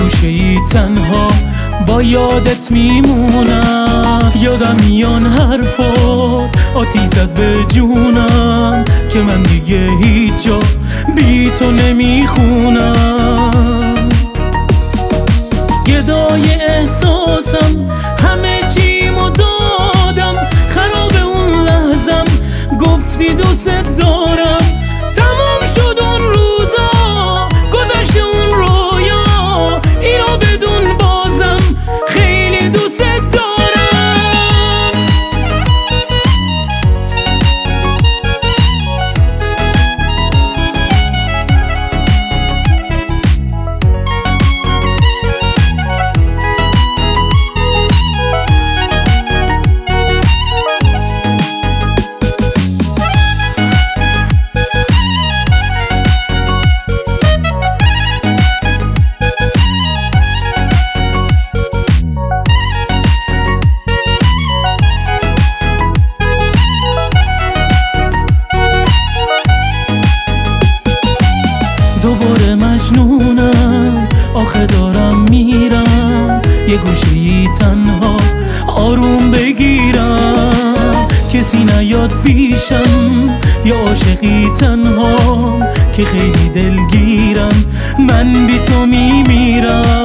گوشه‌ای تنها با یادت میمونم. یادم میان حرفات آتیش زد به جونم که من دیگه هیچ جا بی تو نمیخونم. گدای احساسم همه چیمو دادم، خراب اون لحظم گفتی دوست دارم. تمام شد اون روزا، گذشت اون رویا، اینو بدون بازم خیلی دوست دارم. دوباره مجنونم، آخه دارم میرم یه گوشه‌ای تنها آروم بگیرم. کسی نیاد پیشم، یا عاشقی تنها که خیلی دلگیرم، من بی تو میمیرم.